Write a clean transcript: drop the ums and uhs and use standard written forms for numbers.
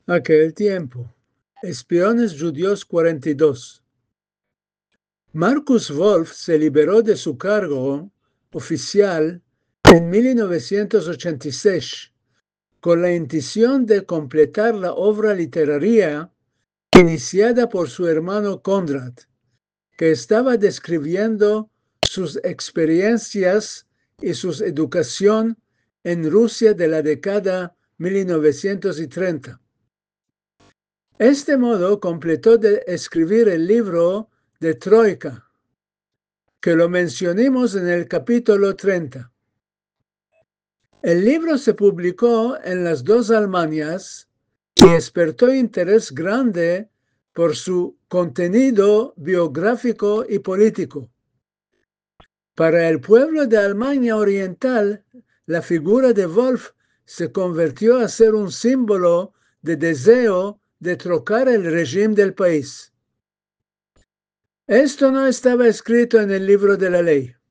Aquel tiempo. Espiones judíos 42. Marcus Wolf se liberó de su cargo oficial en 1986 con la intención de completar la obra literaria iniciada por su hermano Konrad, que estaba describiendo sus experiencias y su educación en Rusia de la década 1930. Este modo completó de escribir el libro de Troika, que lo mencionamos en el capítulo 30. El libro se publicó en las dos Alemanias y despertó interés grande por su contenido biográfico y político. Para el pueblo de Alemania Oriental, la figura de Wolf se convirtió a ser un símbolo de deseo de trocar el régimen del país. Esto no estaba escrito en el libro de la ley.